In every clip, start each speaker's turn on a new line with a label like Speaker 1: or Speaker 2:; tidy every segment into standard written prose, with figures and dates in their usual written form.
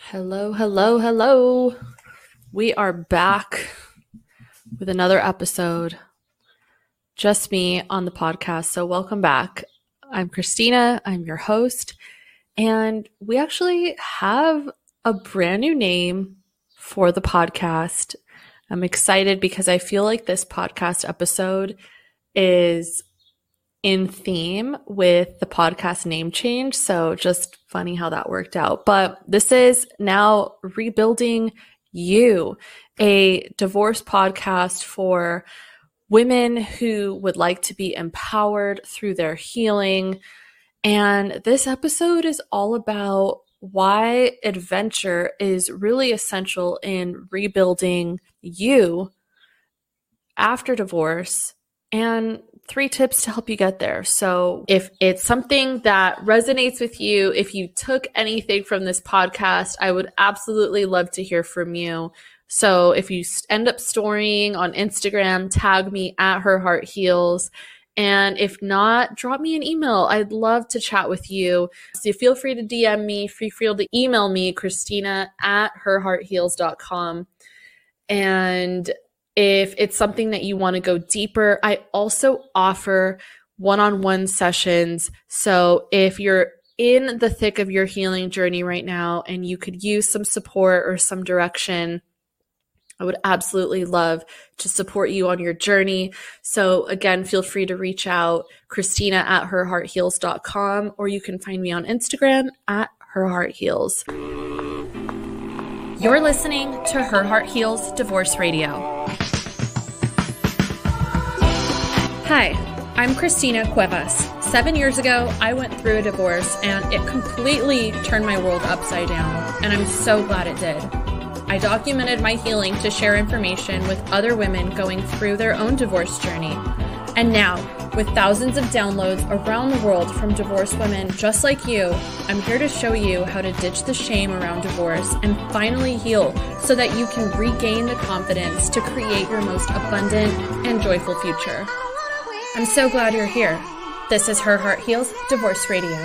Speaker 1: Hello, hello, hello. We are back with another episode. Just me on the podcast. So welcome back. I'm Christina. I'm your host. And we actually have a brand new name for the podcast. I'm excited because I feel like this podcast episode is in theme with the podcast name change. So just funny how that worked out. But this is now Rebuilding You, a divorce podcast for women who would like to be empowered through their healing. And this episode is all about why adventure is really essential in rebuilding you after divorce, and 3 tips to help you get there. So if it's something that resonates with you, if you took anything from this podcast, I would absolutely love to hear from you. So if you end up storying on Instagram, tag me at Her Heart Heals. And if not, drop me an email. I'd love to chat with you. So feel free to DM me, feel free to email me, Christina at herheartheals.com. And if it's something that you want to go deeper, I also offer one-on-one sessions. So if you're in the thick of your healing journey right now and you could use some support or some direction, I would absolutely love to support you on your journey. So again, feel free to reach out, Christina at herheartheals.com, or you can find me on Instagram at herheartheals. You're listening to Her Heart Heals Divorce Radio. Hi, I'm Christina Cuevas. 7 years ago, I went through a divorce and it completely turned my world upside down, and I'm so glad it did. I documented my healing to share information with other women going through their own divorce journey. And now, with thousands of downloads around the world from divorced women just like you, I'm here to show you how to ditch the shame around divorce and finally heal so that you can regain the confidence to create your most abundant and joyful future. I'm so glad you're here. This is Her Heart Heals Divorce Radio.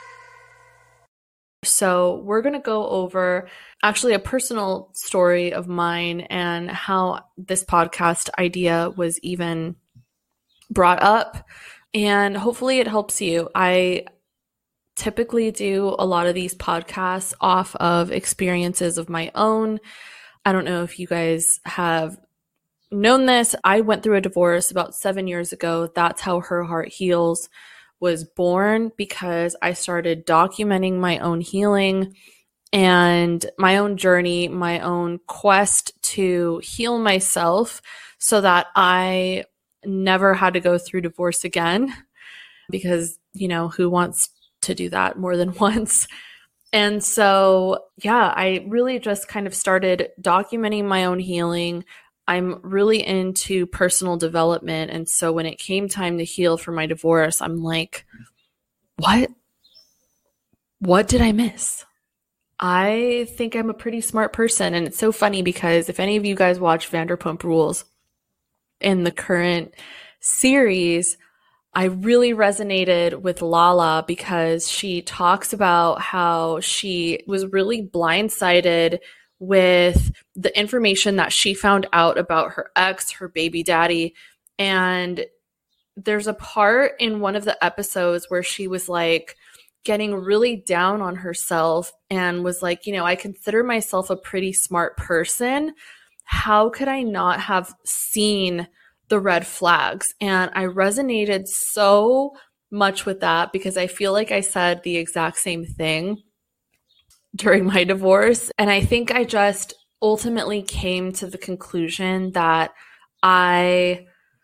Speaker 1: So we're going to go over actually a personal story of mine and how this podcast idea was even brought up, and hopefully it helps you. I typically do a lot of these podcasts off of experiences of my own. I don't know if you guys have known this. I went through a divorce about 7 years ago. That's how Her Heart Heals was born, because I started documenting my own healing and my own journey, my own quest to heal myself so that I never had to go through divorce again, because, who wants to do that more than once? And so, I really just kind of started documenting my own healing. I'm really into personal development. And so when it came time to heal from my divorce, I'm like, what did I miss? I think I'm a pretty smart person. And it's so funny because if any of you guys watch Vanderpump Rules, in the current series, I really resonated with Lala because she talks about how she was really blindsided with the information that she found out about her ex, her baby daddy. And there's a part in one of the episodes where she was like getting really down on herself and was like, I consider myself a pretty smart person. How could I not have seen the red flags? And I resonated so much with that because I feel like I said the exact same thing during my divorce. And I think I just ultimately came to the conclusion that I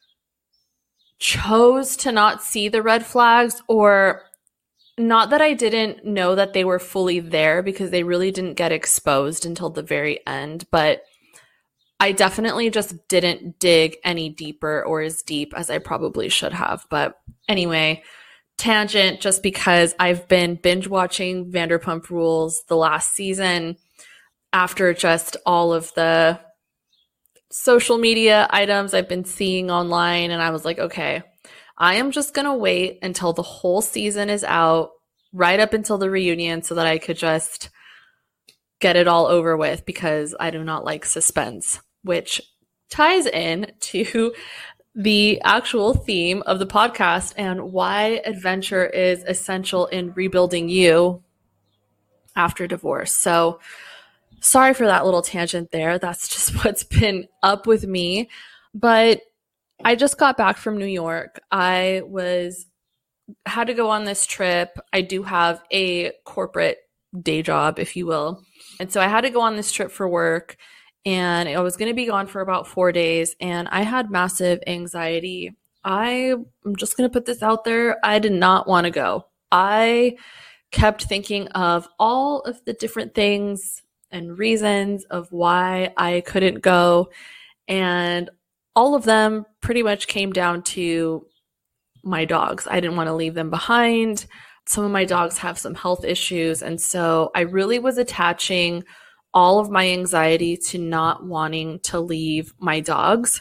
Speaker 1: chose to not see the red flags, or not that I didn't know that they were fully there, because they really didn't get exposed until the very end. But I definitely just didn't dig any deeper or as deep as I probably should have. But anyway, tangent, just because I've been binge watching Vanderpump Rules the last season after just all of the social media items I've been seeing online. And I was like, okay, I am just going to wait until the whole season is out, right up until the reunion, so that I could just get it all over with because I do not like suspense, which ties in to the actual theme of the podcast and why adventure is essential in rebuilding you after divorce. So sorry for that little tangent there. That's just what's been up with me. But I just got back from New York. Had to go on this trip. I do have a corporate day job, if you will. And so I had to go on this trip for work, and I was going to be gone for about 4 days, and I had massive anxiety. I'm just going to put this out there. I did not want to go. I kept thinking of all of the different things and reasons of why I couldn't go. And all of them pretty much came down to my dogs. I didn't want to leave them behind. Some of my dogs have some health issues. And so I really was attaching all of my anxiety to not wanting to leave my dogs.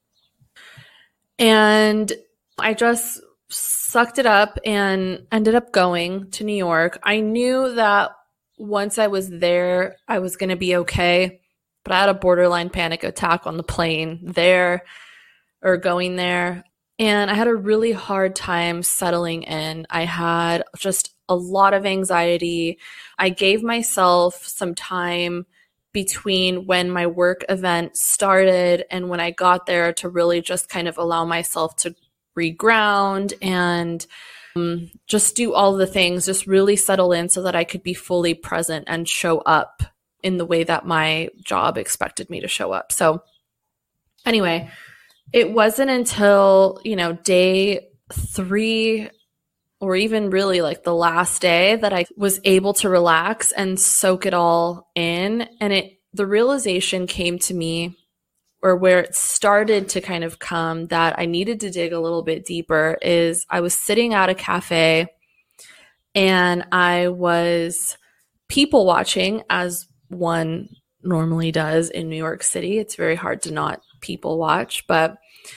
Speaker 1: And I just sucked it up and ended up going to New York. I knew that once I was there, I was going to be okay. But I had a borderline panic attack on the plane there or going there. And I had a really hard time settling in. I had just a lot of anxiety. I gave myself some time between when my work event started and when I got there to really just kind of allow myself to reground and just do all the things, just really settle in so that I could be fully present and show up in the way that my job expected me to show up. So anyway, it wasn't until, day 3 or even really like the last day that I was able to relax and soak it all in. And the realization came to me, or where it started to kind of come, that I needed to dig a little bit deeper, is I was sitting at a cafe and I was people watching, as one normally does in New York City. It's very hard to not people watch, but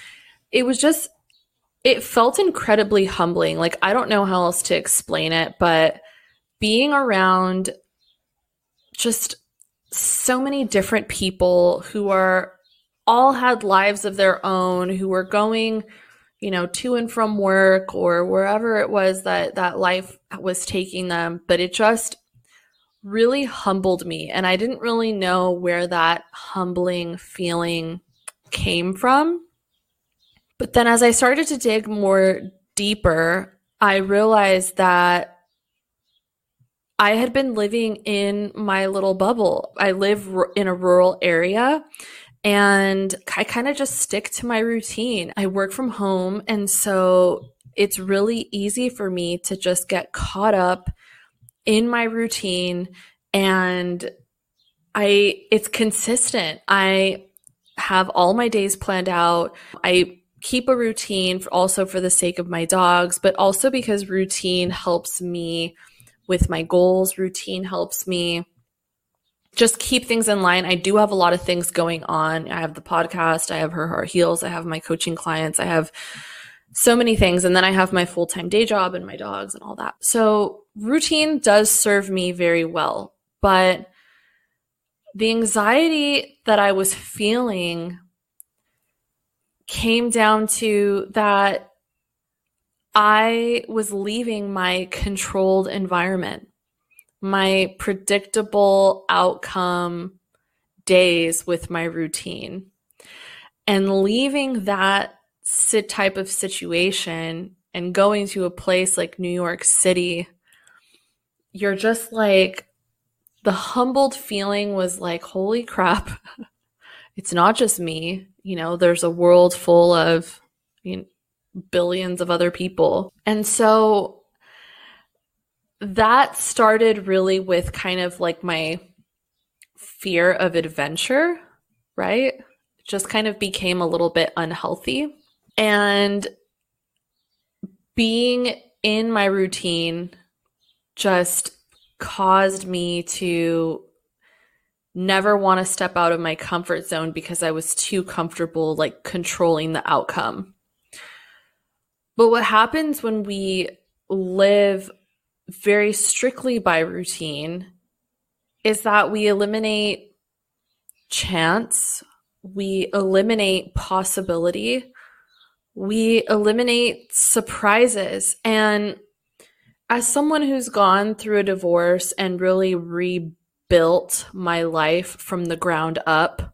Speaker 1: it felt incredibly humbling. Like, I don't know how else to explain it, but being around just so many different people who all had lives of their own, who were going, to and from work or wherever it was that life was taking them. But it just really humbled me. And I didn't really know where that humbling feeling came from. But then as I started to dig more deeper, I realized that I had been living in my little bubble. I live in a rural area, and I kind of just stick to my routine. I work from home, and so it's really easy for me to just get caught up in my routine, and it's consistent. I have all my days planned out. I keep a routine also for the sake of my dogs, but also because routine helps me with my goals. Routine helps me just keep things in line. I do have a lot of things going on. I have the podcast, I have Her Heart Heals, I have my coaching clients, I have so many things. And then I have my full-time day job and my dogs and all that. So routine does serve me very well, but the anxiety that I was feeling came down to that I was leaving my controlled environment, my predictable outcome days with my routine, and leaving that type of situation and going to a place like New York City. You're just like, the humbled feeling was like, holy crap, it's not just me. There's a world full of billions of other people. And so that started really with kind of like my fear of adventure, right? It just kind of became a little bit unhealthy. And being in my routine just caused me to never want to step out of my comfort zone because I was too comfortable, like, controlling the outcome. But what happens when we live very strictly by routine is that we eliminate chance, we eliminate possibility, we eliminate surprises. And as someone who's gone through a divorce and really rebuilt my life from the ground up,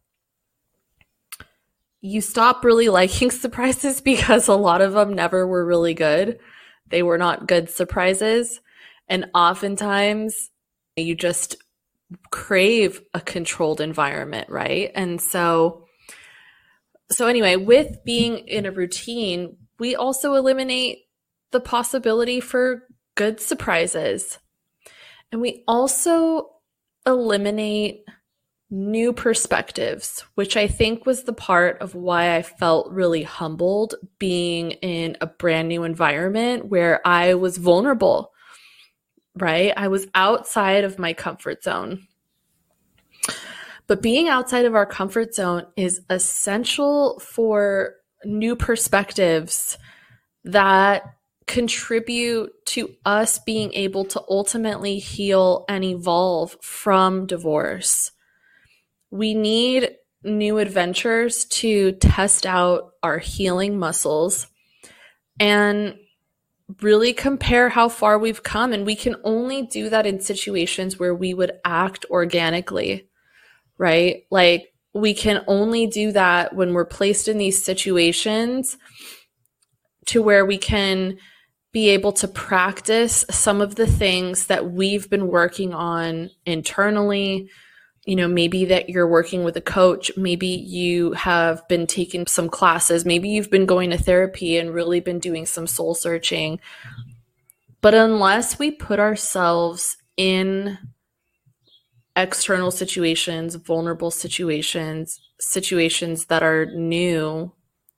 Speaker 1: you stop really liking surprises because a lot of them never were really good. They were not good surprises. And oftentimes you just crave a controlled environment, right? And so anyway, with being in a routine, we also eliminate the possibility for good surprises. And we also eliminate new perspectives, which I think was the part of why I felt really humbled being in a brand new environment where I was vulnerable, right? I was outside of my comfort zone. But being outside of our comfort zone is essential for new perspectives that contribute to us being able to ultimately heal and evolve from divorce. We need new adventures to test out our healing muscles and really compare how far we've come. And we can only do that in situations where we would act organically, right? Like, we can only do that when we're placed in these situations to where we can be able to practice some of the things that we've been working on internally. You know, maybe that you're working with a coach, maybe you have been taking some classes, maybe you've been going to therapy and really been doing some soul searching. But unless we put ourselves in external situations, vulnerable situations, situations that are new,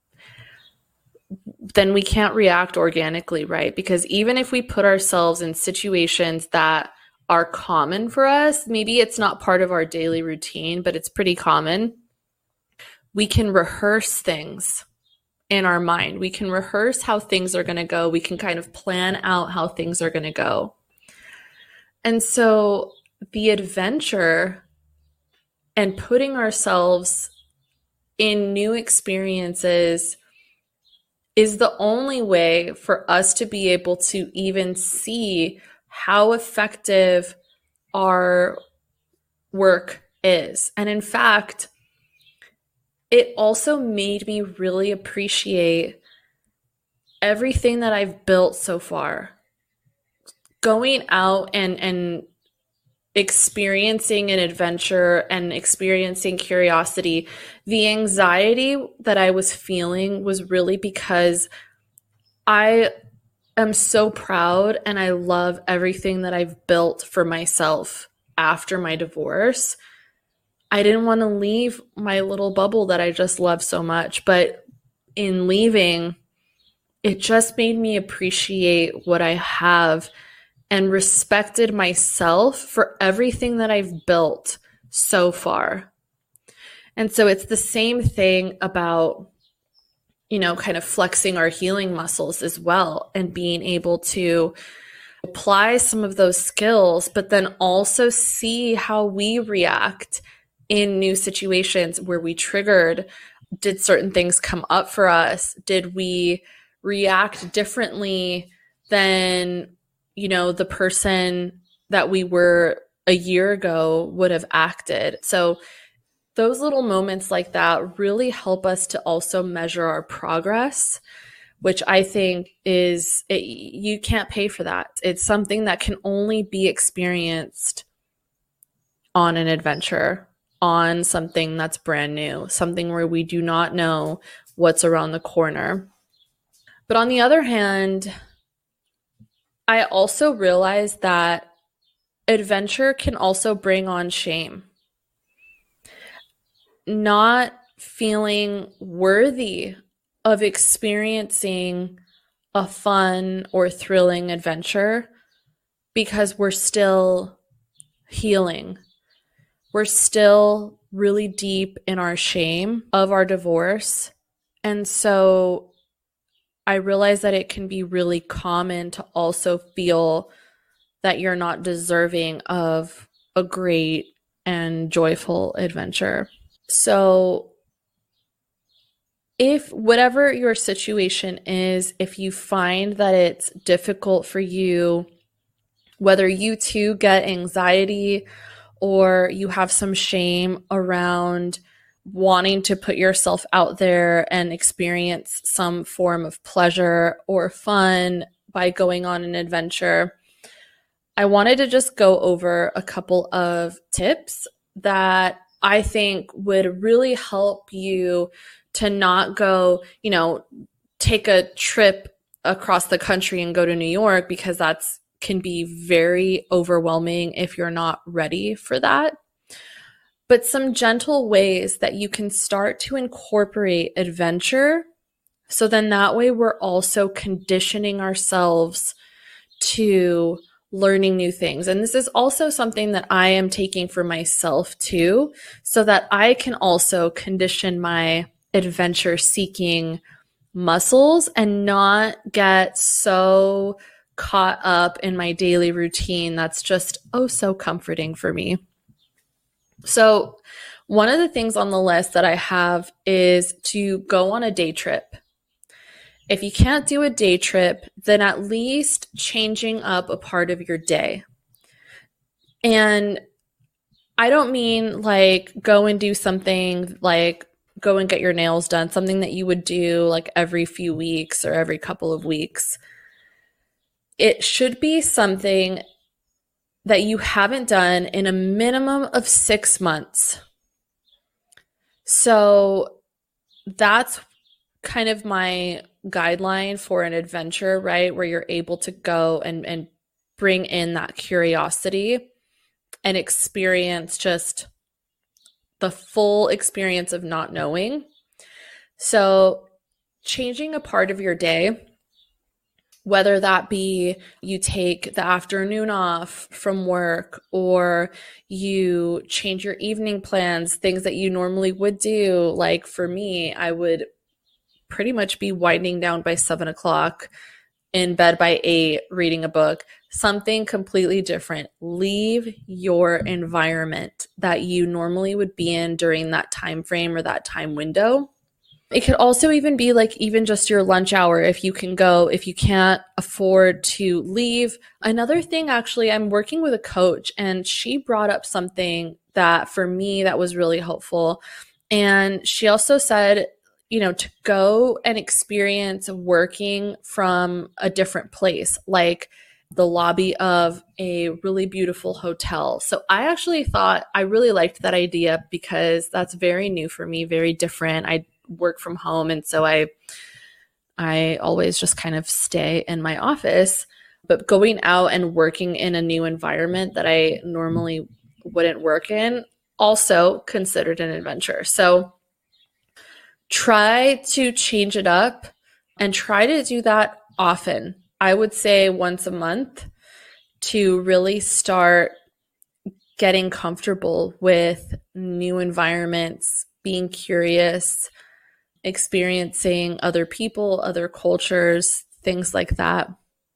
Speaker 1: then we can't react organically, right? Because even if we put ourselves in situations that are common for us, maybe it's not part of our daily routine, but it's pretty common, we can rehearse things in our mind. We can rehearse how things are going to go. We can kind of plan out how things are going to go. And so the adventure and putting ourselves in new experiences is the only way for us to be able to even see how effective our work is. And in fact, it also made me really appreciate everything that I've built so far. Going out and experiencing an adventure and experiencing curiosity, the anxiety that I was feeling was really because I am so proud and I love everything that I've built for myself after my divorce. I didn't want to leave my little bubble that I just love so much, but in leaving, it just made me appreciate what I have and respected myself for everything that I've built so far. And so it's the same thing about, you know, kind of flexing our healing muscles as well and being able to apply some of those skills, but then also see how we react in new situations where we triggered. Did certain things come up for us? Did we react differently than, you know, the person that we were a year ago would have acted? So those little moments like that really help us to also measure our progress, which I think you can't pay for that. It's something that can only be experienced on an adventure, on something that's brand new, something where we do not know what's around the corner. But on the other hand, I also realized that adventure can also bring on shame. Not feeling worthy of experiencing a fun or thrilling adventure because we're still healing. We're still really deep in our shame of our divorce. And so I realize that it can be really common to also feel that you're not deserving of a great and joyful adventure. So if whatever your situation is, if you find that it's difficult for you, whether you too get anxiety or you have some shame around wanting to put yourself out there and experience some form of pleasure or fun by going on an adventure, I wanted to just go over a couple of tips that I think would really help you to not go, take a trip across the country and go to New York, because that's can be very overwhelming if you're not ready for that. But some gentle ways that you can start to incorporate adventure, so then that way we're also conditioning ourselves to learning new things. And this is also something that I am taking for myself too, so that I can also condition my adventure seeking muscles and not get so caught up in my daily routine that's just so comforting for me. So one of the things on the list that I have is to go on a day trip. If you can't do a day trip, then at least changing up a part of your day. And I don't mean like go and do something like go and get your nails done, something that you would do like every few weeks or every couple of weeks. It should be something that you haven't done in a minimum of 6 months. So that's kind of my guideline for an adventure, right? Where you're able to go and bring in that curiosity and experience just the full experience of not knowing. So changing a part of your day, whether that be you take the afternoon off from work or you change your evening plans, things that you normally would do. Like for me, I would pretty much be winding down by 7 o'clock, in bed by 8, reading a book, something completely different. Leave your environment that you normally would be in during that time frame or that time window. It could also even be like even just your lunch hour if you can go, if you can't afford to leave. Another thing, actually, I'm working with a coach and she brought up something that for me that was really helpful. And she also said, to go and experience working from a different place, like the lobby of a really beautiful hotel. So I actually thought I really liked that idea because that's very new for me, very different. I work from home. And so I always just kind of stay in my office, but going out and working in a new environment that I normally wouldn't work in, also considered an adventure. So try to change it up and try to do that often. I would say once a month to really start getting comfortable with new environments, being curious, experiencing other people, other cultures, things like that.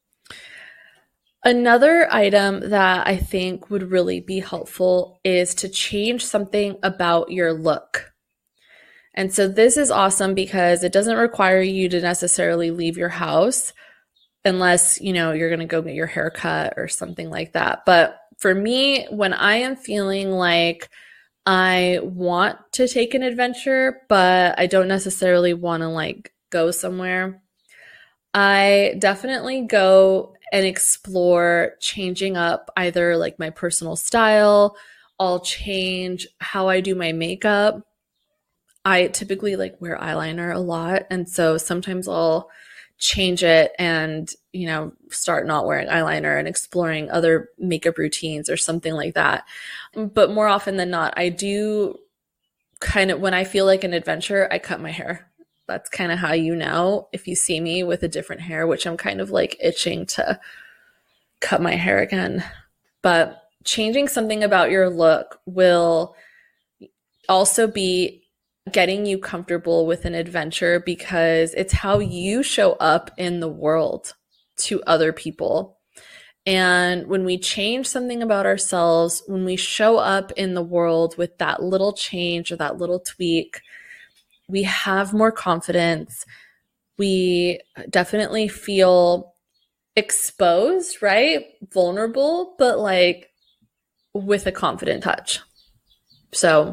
Speaker 1: Another item that I think would really be helpful is to change something about your look. And so this is awesome because it doesn't require you to necessarily leave your house unless, you're going to go get your hair cut or something like that. But for me, when I am feeling like I want to take an adventure, but I don't necessarily want to go somewhere, I definitely go and explore changing up either my personal style. I'll change how I do my makeup. I typically wear eyeliner a lot. And so sometimes I'll change it and, start not wearing eyeliner and exploring other makeup routines or something like that. But more often than not, I do when I feel like an adventure, I cut my hair. That's kind of how if you see me with a different hair, which I'm kind of itching to cut my hair again. But changing something about your look will also be getting you comfortable with an adventure because it's how you show up in the world to other people. And when we change something about ourselves, when we show up in the world with that little change or that little tweak, we have more confidence. We definitely feel exposed, right? Vulnerable, but like with a confident touch. So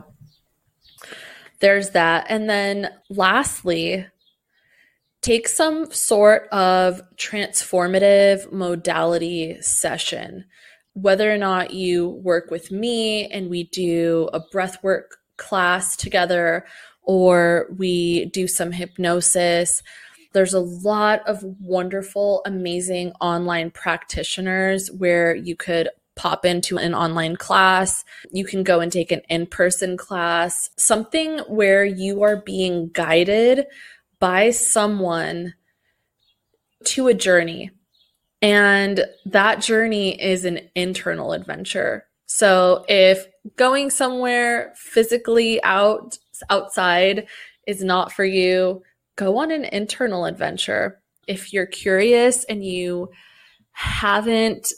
Speaker 1: there's that. And then lastly, take some sort of transformative modality session. Whether or not you work with me and we do a breathwork class together, or we do some hypnosis, there's a lot of wonderful, amazing online practitioners where you could pop into an online class. You can go and take an in-person class, something where you are being guided by someone to a journey. And that journey is an internal adventure. If going somewhere physically outside is not for you, go on an internal adventure. If you're curious and you haven't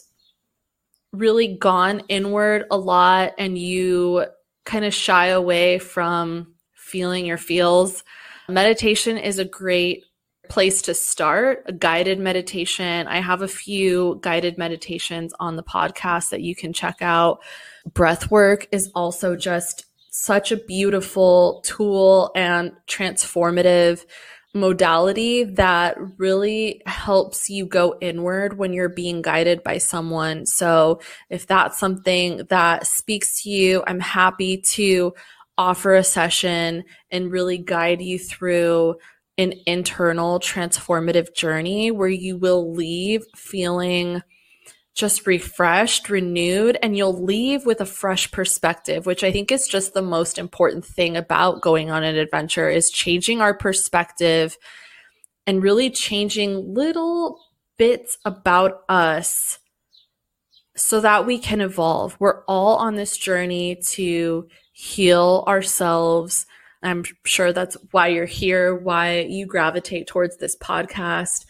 Speaker 1: really gone inward a lot and you kind of shy away from feeling your feels, meditation is a great place to start. A guided meditation. I have a few guided meditations on the podcast that you can check out. Breath work is also just such a beautiful tool and transformative modality that really helps you go inward when you're being guided by someone. So if that's something that speaks to you, I'm happy to offer a session and really guide you through an internal transformative journey where you will leave feeling just refreshed, renewed, and you'll leave with a fresh perspective, which I think is just the most important thing about going on an adventure, is changing our perspective and really changing little bits about us so that we can evolve. We're all on this journey to heal ourselves. I'm sure that's why you're here, why you gravitate towards this podcast.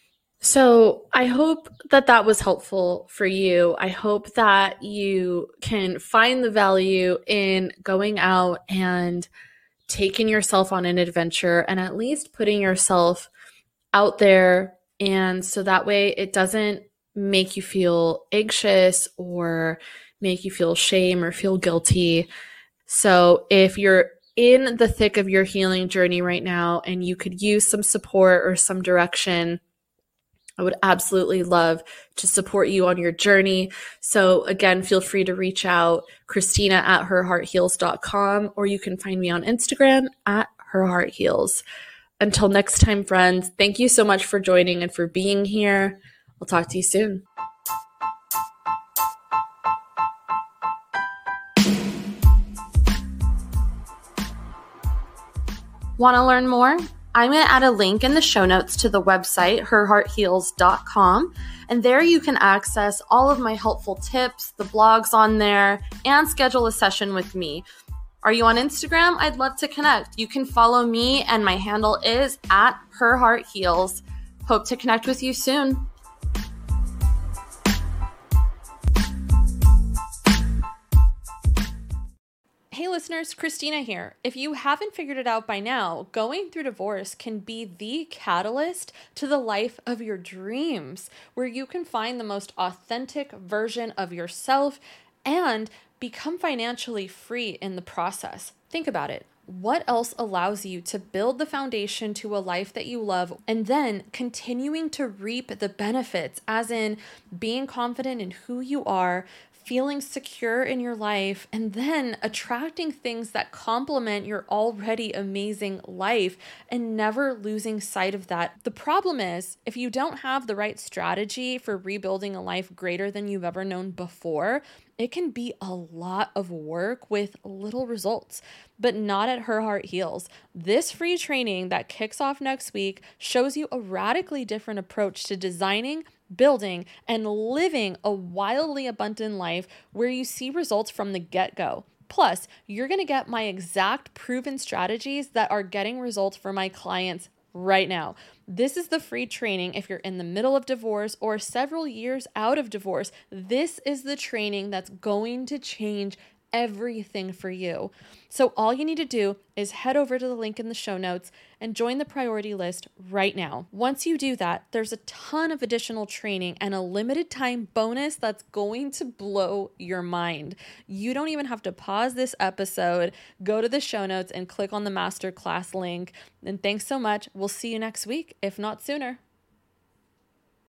Speaker 1: So I hope that that was helpful for you. I hope that you can find the value in going out and taking yourself on an adventure and at least putting yourself out there. And so that way it doesn't make you feel anxious or make you feel shame or feel guilty. So if you're in the thick of your healing journey right now and you could use some support or some direction, I would absolutely love to support you on your journey. So again, feel free to reach out, Christina@herheartheals.com, or you can find me on Instagram @herheartheals. Until next time, friends, thank you so much for joining and for being here. I'll talk to you soon. Want to learn more? I'm going to add a link in the show notes to the website, herheartheals.com, and there you can access all of my helpful tips, the blogs on there, and schedule a session with me. Are you on Instagram? I'd love to connect. You can follow me, and my handle is @herheartheals. Hope to connect with you soon. Hey listeners, Christina here. If you haven't figured it out by now, going through divorce can be the catalyst to the life of your dreams, where you can find the most authentic version of yourself and become financially free in the process. Think about it. What else allows you to build the foundation to a life that you love and then continuing to reap the benefits, as in being confident in who you are, feeling secure in your life, and then attracting things that complement your already amazing life and never losing sight of that? The problem is, if you don't have the right strategy for rebuilding a life greater than you've ever known before, it can be a lot of work with little results, but not at Her Heart Heals. This free training that kicks off next week shows you a radically different approach to designing, building, and living a wildly abundant life where you see results from the get-go. Plus, you're going to get my exact proven strategies that are getting results for my clients right now. This is the free training if you're in the middle of divorce or several years out of divorce. This is the training that's going to change everything for you. So all you need to do is head over to the link in the show notes and join the priority list right now. Once you do that, there's a ton of additional training and a limited time bonus that's going to blow your mind. You don't even have to pause this episode, go to the show notes and click on the masterclass link. And thanks so much. We'll see you next week, if not sooner.